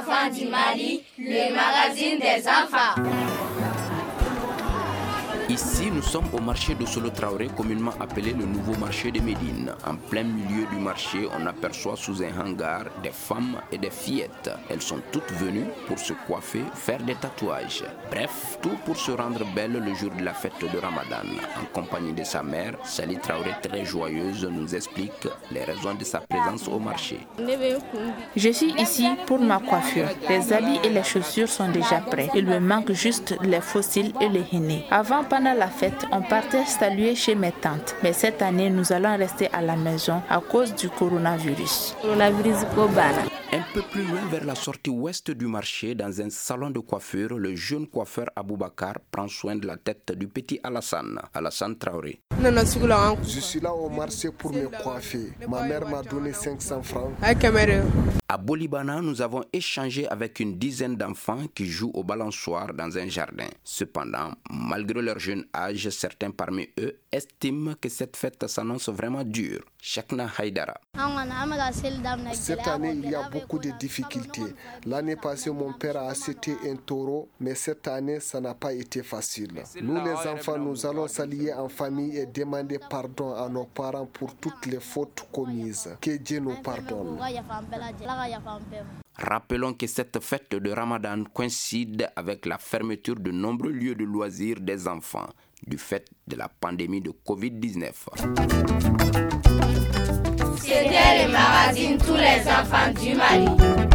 enfants du Mali, le magazine des enfants. Ici, nous sommes au marché de Solo Traoré, communément appelé le nouveau marché de Médine. En plein milieu du marché, on aperçoit sous un hangar des femmes et des fillettes. Elles sont toutes venues pour se coiffer, faire des tatouages. Bref, tout pour se rendre belle le jour de la fête de Ramadan. En compagnie de sa mère, Sali Traoré, très joyeuse, nous explique les raisons de sa présence au marché. Je suis ici pour ma coiffure. Les habits et les chaussures sont déjà prêts. Il me manque juste les fossiles et les henné. Pendant la fête, on partait saluer chez mes tantes. Mais cette année, nous allons rester à la maison à cause du coronavirus. Un peu plus loin vers la sortie ouest du marché, dans un salon de coiffure, le jeune coiffeur Aboubakar prend soin de la tête du petit Alassane Traoré. Je suis là au marché pour me coiffer. Ma mère m'a donné 500 francs. À Bolibana, nous avons échangé avec une dizaine d'enfants qui jouent au balançoire dans un jardin. Cependant, malgré leur jeune âge, certains parmi eux estiment que cette fête s'annonce vraiment dure. Chakna Haidara. Cette année, il y a beaucoup de difficultés. L'année passée, mon père a acheté un taureau, mais cette année, ça n'a pas été facile. Nous, les enfants, nous allons s'allier en famille et demander pardon à nos parents pour toutes les fautes commises. Que Dieu nous pardonne. Rappelons que cette fête de Ramadan coïncide avec la fermeture de nombreux lieux de loisirs des enfants du fait de la pandémie de Covid-19. C'était le magazine Tous les enfants du Mali.